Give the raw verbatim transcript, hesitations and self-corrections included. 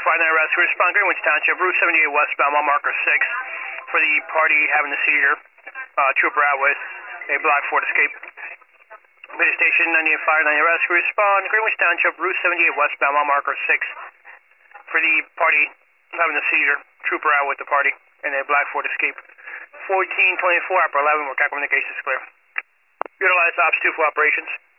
five nine arrest. Respond Greenwich Township, Route seventy-eight westbound, mile marker six, for the party having a seizure. Uh, trooper out with a black Ford Escape. Police station ninety-eight five nine arrest. Respond Greenwich Township, Route seventy-eight westbound, mile marker six, for the party having a seizure. Trooper out with the party in a black Ford Escape. fourteen twenty-four, upper eleven, where communications is clear. Utilize Ops two for operations.